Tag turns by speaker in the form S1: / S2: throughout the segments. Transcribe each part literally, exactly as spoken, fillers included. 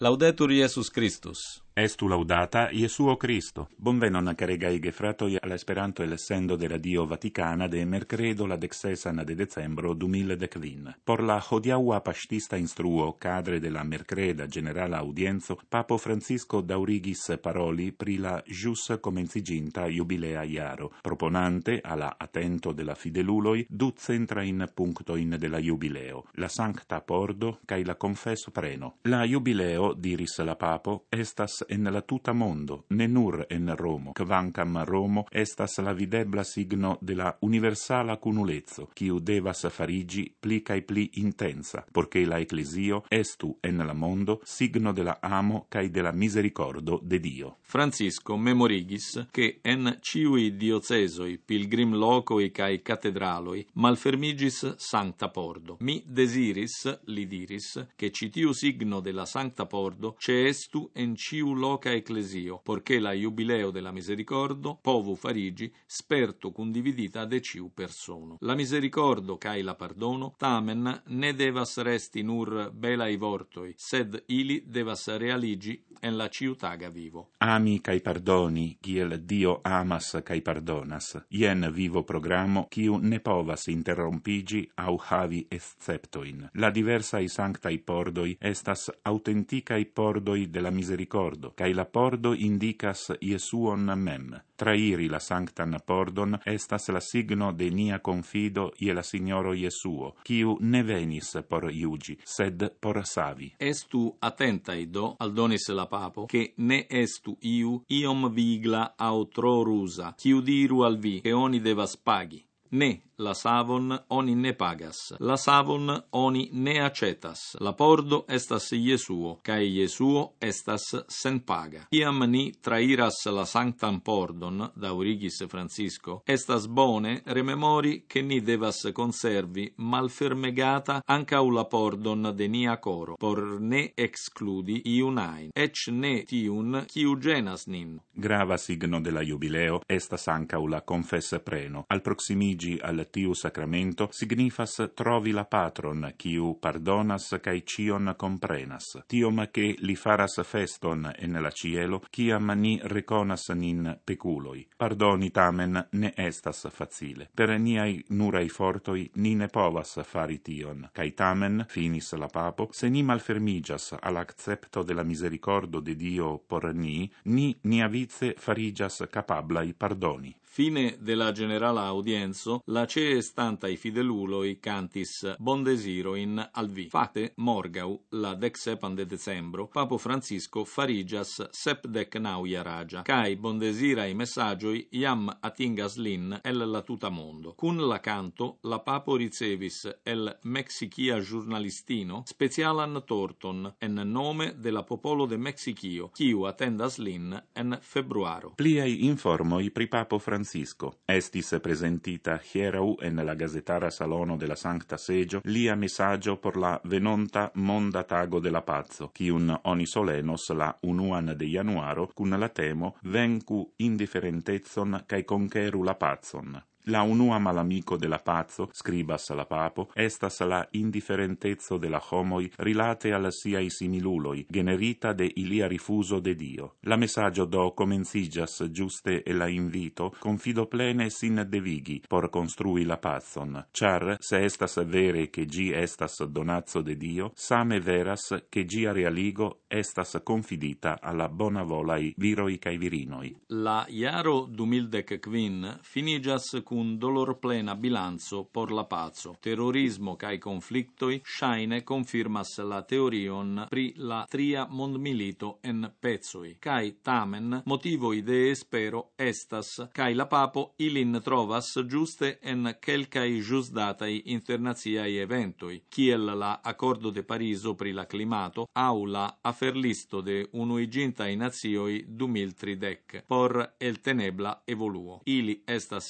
S1: Laudetur Iesus Christus.
S2: Estu laudata Iesuo Cristo. Bonvenon caregai gefratoi all'esperanto el sendo de Radio Vaticana de mercredo la dexesan de decembro du mil decvin. Por la hodiaua pastista instruo cadre de la mercreda generala audienzo, Papo Francisco daurigis paroli pri la jus comenciginta jubilea iaro, proponante alla attento de la fideluloi du centrain punctoin de la jubileo, la sancta pordo cae la confesso preno. La jubileo, diris la Papo, estas en la tuta mondo, ne nur en Romo, quancam Romo estas la videbla signo de la universala cunulezzo, quiu devas farigi pli cae pli intensa, porche la Ecclesio estu en la mondo signo de la amo cae de la misericordo de Dio.
S1: Francisco memorigis che en ciui diocesoi, pilgrim locoi cae catedraloi malfermigis sancta pordo. Mi desiris, li diris, che citiu signo de la sancta pordo ce estu en ciu loca ecclesio, porché la jubileo della misericordo povu farigi sperto condividita de ciu persono. La misericordo cae la pardono tamen ne devas resti nur belai vortoi, sed ili devas realigi en la ciutaga vivo.
S2: Ami cae pardoni, kiel Dio amas cae pardonas, ien vivo programo, quiu ne povas interrompigi au havi exceptoin. La diversai sanctai pordoi estas autenticai pordoi de la misericordo, cae la pordo indicas Iesuon mem. Trairi la sanctan pordon estas la signo de nia confido ie la Signoro Iesuo, quiu ne venis por iugi, sed por savi.
S1: Estu attentai do, aldonis la Papo, che ne estu iu iom vigla au tro rusa, quiu diru al vi che oni devas pagi. Ne, la savon oni ne pagas, la savon oni ne acetas. La pordo estas Iesuo, cae Iesuo estas sen paga. Iam ni trairas la sanctam pordon, daurigis Francisco, estas bone rememori che ni devas conservi malfermegata ancau la pordon de nia coro, por ne excludi iunain, ec ne tiun quiu genas nin.
S2: Grava signo de la jubileo estas ancau la confesse preno. Al proximigi al tiu sacramento signifas trovi la patron, quiu pardonas cae cion comprenas. Tiom che li faras feston en la cielo, ciam ni reconas nin peculoi. Pardoni tamen ne estas facile. Per niai nurai fortoi ni ne povas fari tion. Cae tamen, finis la Papo, se ni malfermigas al accepto de la misericordo de Dio por ni, ni niavice farigas capablai pardoni.
S1: Fine della generala audienzo, la cee stantai fideluloi cantis bon desiro in alvi. Fate, morgau, la dexepan de decembro, Papo Francisco farigas sepdec nauia ragia, cae bon desirai messagioi iam atingas lin el la tuta mondo. Cun la canto, la Papo ricevis el Mexicia giornalistino specialan torton en nome de la popolo de Mexiccio, quiu attendas lin en februaro.
S2: Pliei informoi pri Papo Francisco Francisco. Estis presentita hierau en la gazetara salono de la Sancta Seggio lia messaggio por la venonta monda tago de la pazzo, quiun oni solenos la unuan de januaro cun la temo vencu indifferentezon cae conqueru la pazzon. La unua malamico de la pazzo, scribas la Papo, estas la indifferentezzo de la homoi rilate al siai similuloi, generita de ilia rifuso de Dio. La messaggio do comencigas giuste e la invito, confido plene sin devigi, por construi la pazzon, char se estas vere che gi estas donazzo de Dio, same veras che gia realigo estas confidita alla bona volai viroi cae virinoi.
S1: La iaro du mil decquin finigas cun dolor plena bilanzo por la pazzo. Terrorismo cae conflictoi shaine confirmas la teorion pri la tria mondmilito en pezoi, cae tamen motivoi de espero estas, cae la Papo ilin trovas giuste en quelcai giusdatai internaziai eventoi, kiel la accordo de Pariso pri la climato au la aferlisto de unuigintai nazioi du mil tridec por el tenebla evoluo. Ili estas situazioni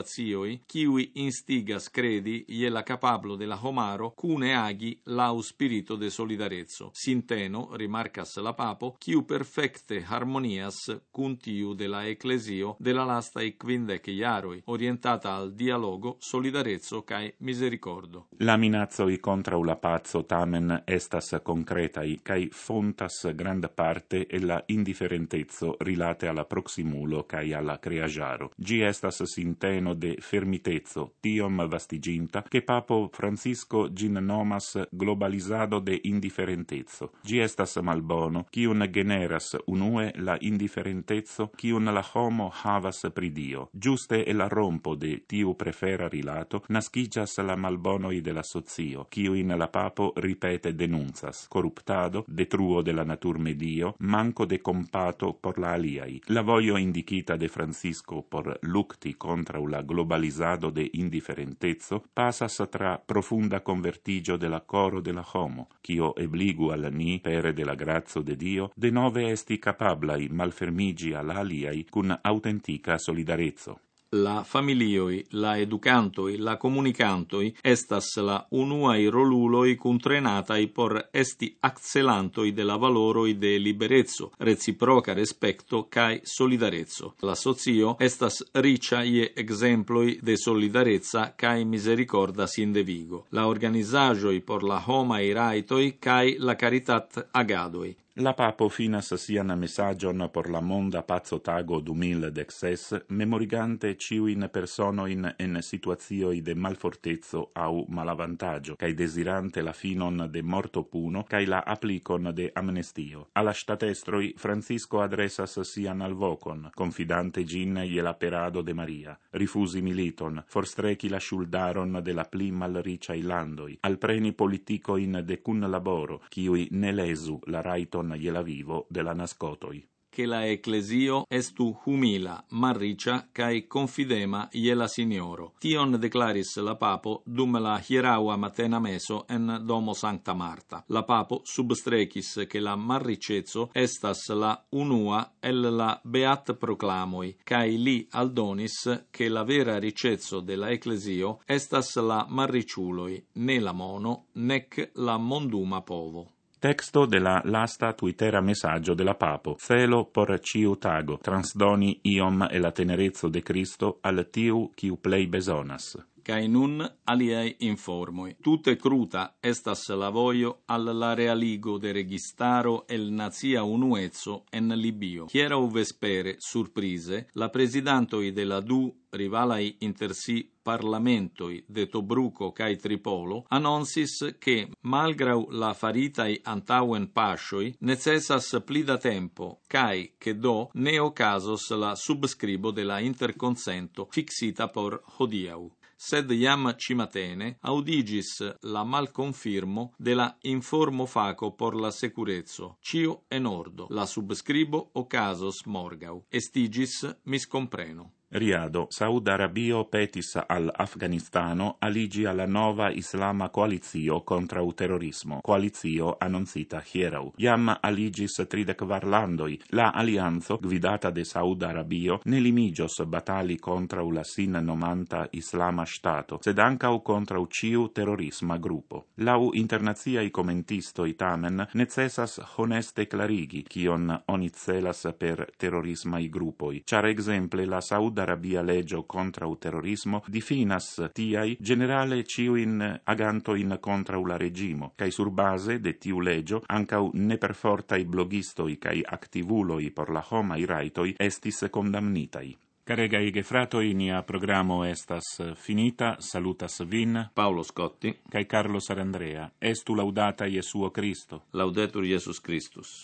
S1: situazioi, kiui instigas credi je la capablo de la homaro cune agi lau spirito de solidarezzo. Sinteno, rimarcas la papo, kiu perfecte harmonias cun tiu de la ecclesio de la lastai quindec iaroi, orientata al dialogo, solidarezzo cae misericordo.
S2: La minacoi contra la pazzo tamen estas concretai, cae fontas granda parte e la indifferentezzo rilate alla proximulo cae alla creagiaro. Gi estas sinteno de fermitezzo, tiom vastiginta, che papo Francisco gin nomas globalizado de indifferentezzo. Gi estas malbono, cium generas unue la indifferentezzo, cium la homo havas pri Dio. Giuste e la rompo de tiu prefera rilato, nascigas la malbonoi de la socio, ciuin la papo ripete denunzas, corruptado, detruo de la natur medio, manco de compato por la aliai. La voio indicita de Francisco por lucti contra la globalizado de indifferentezzo pasas tra profunda convertigio de la coro de la homo, cio ebligu al ni, pere de la grazio de Dio, de nove esti capablai malfermigi al aliai cun autentica solidarezzo.
S1: La familioi, la educantoi, la comunicantoi estas la unuai roluloi cuntrenatai por esti accelantoi de la valoroi de liberezzo, reciproca respecto cae solidarezzo. La socio estas ricia je exemploi de solidarezza cae misericorda sin de vigo. La organizagioi por la homai raitoi cae la caritat agadoi.
S2: La papo finas sian messagion por la monda pazzo tago du mil dexes, memorigante ciuin personoin en situazioi de malfortezzo au malavantaggio, cae desirante la finon de morto puno, cae la applicon de amnestio. Alla statestroi Francisco adressas sian al vocon, confidante gin je la perado de Maria, rifusi militon, forstreci la shuldaron de la pli malriciai landoi, al preni politicoin de cun laboro, ciui ne lesu la raiton je la vivo de la nascotoi.
S1: Che la ecclesio estu humila, marricia, cae confidema je la signoro. Tion declaris la papo dum la hieraua matena meso en domo Sancta Marta. La papo substrecis che la marricezzo estas la unua el la beat proclamoi, cae li aldonis che la vera ricezzo de la ecclesio estas la marriciuloi, ne la mono, nec la monduma povo.
S2: Texto de la lasta twittera messaggio della papo. Celo por ciu tago, transdoni iom e la tenerezzo de Cristo al tiu quiu plei besonas.
S1: Cae nun aliei informoi. Tute cruta estas la voio al la realigo de registaro el nazia unuezzo en Libio. Hiera vespere, surprise, la presidantoi de la du rivalai inter si parlamentoi de Tobruco cae Tripolo annonsis che, malgrau la faritai antauen pascioi, necessas pli da tempo, cae che do ne ocasos la subscribo de la interconsento fixita por hodiau. Sed iam cimatene audigis la malconfirmo de la informo faco por la securezzo. Cio en ordo. La subscribo ocasos morgau. Estigis miscompreno.
S2: Riado, Saud Arabio petis al Afganistano aligi alla nova islama coalizio contra u terrorismo, coalizio annonzita hierau. Iam aligis tridec varlandoi, la alianzo, gvidata de Saud Arabio, ne limigios batali contra u la sin nomanta islama stato, sed ancau contra u ciu terrorisma gruppo. Lau internaziai commentistoi tamen necessas honeste clarigi, cion oni celas per terrorismai gruppoi, char exemple la Saud Arabia legio contra u terrorismo difinas tiai generale ciuin agantoin contra u la regimo, cae sur base de tiu legio ancau ne perfortai blogistoi cae activuloi por la homai raitoi estis condamnitai. Caregai gefratoi, nia programo estas finita, salutas vin,
S1: Paolo Scotti,
S2: cae Carlo Sarandrea. Estu laudata Iesuo Christo.
S1: Laudetur Iesus Christus.